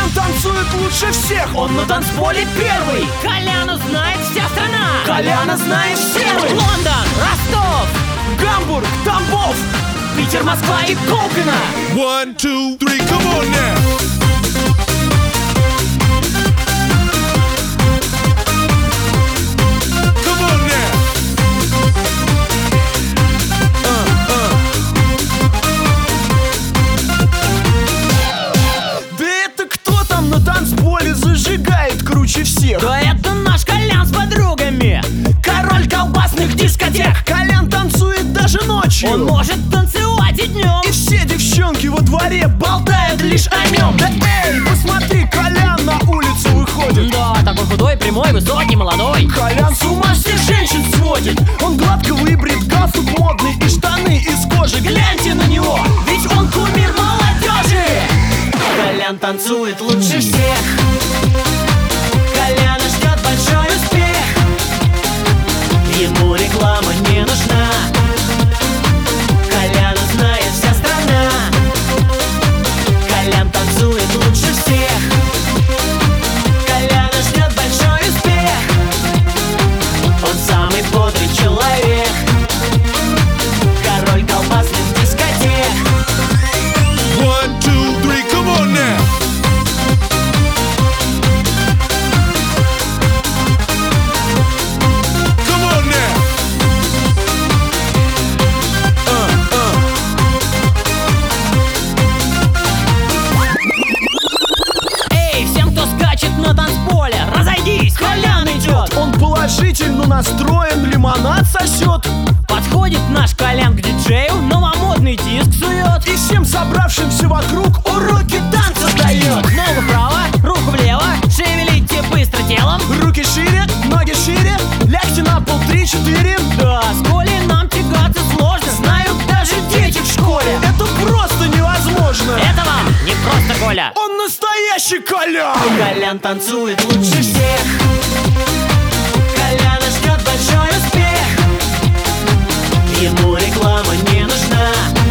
Колян танцует лучше всех, он на танцполе первый. Коляну знает вся страна. Коляна знает все мы. Лондон, Ростов, Гамбург, Тамбов, Питер, Москва и Колпино. 1, 2, 3, come on now. Come on now. Да это кто там на танцполе зажигает круче всех? Да это наш Колян с подругами. Король колбасных дискотек. Колян танцует даже ночью. Он может танцевать и днем. И все девчонки во дворе болтают лишь о нем. Да эй, посмотри, Колян на улицу выходит. Да, такой худой, прямой, высокий, молодой. Колян с ума всех женщин сводит. Он гладко выбрит, галстук модный и штаны из кожи. Гляньте на него, ведь он кумир молодежи. Колян танцует лучше всех. Коляна ждет большой успех. Ему реклама не нужна. Коляна знает вся страна. Колян танцует лучше всех. Коляна ждет большой успех. Он самый бодрый человек. Король колбасных дискотек. 1, 2, 3, come on now. Come on now. Эй, всем, кто скачет на танцполе, разойдись, Колян идет. Он положительно настроен, лимонад сосет. Подходит наш Колян к диджею, новомодный диск сует. И всем собравшимся вокруг уроки танца дает. Ногу вправо, руку влево, шевелите быстро телом. Руки шире, ноги шире, лягте на пол 3-4. Да, с Колей нам тягаться сложно. Знают даже дети в школе. Это просто невозможно. Это вам не просто Коля. Он настоящий Колян. Колян танцует лучше всех. Коляна ждет большой успех. Ему реклама не нужна.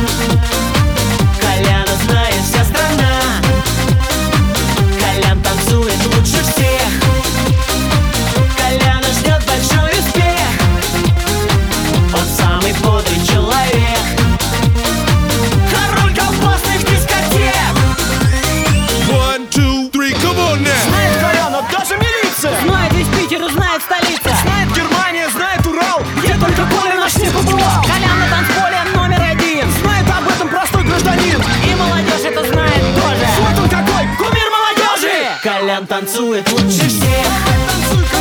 Коляна знает вся страна. Колян танцует лучше всех. Коляна ждет большой успех. Он самый бодрый человек. Король колбасных дискотек. 1, 2, 3, come on now. Знает Коляна даже милиция. Знает весь Питер и знает столица. Знает Германия, знает Урал, где только Коля наш не побывал. Колян на танцполе номер один. Знает об этом простой гражданин. И молодежь это знает тоже. Вот он какой, кумир молодежи. Колян танцует лучше всех. Танцуй,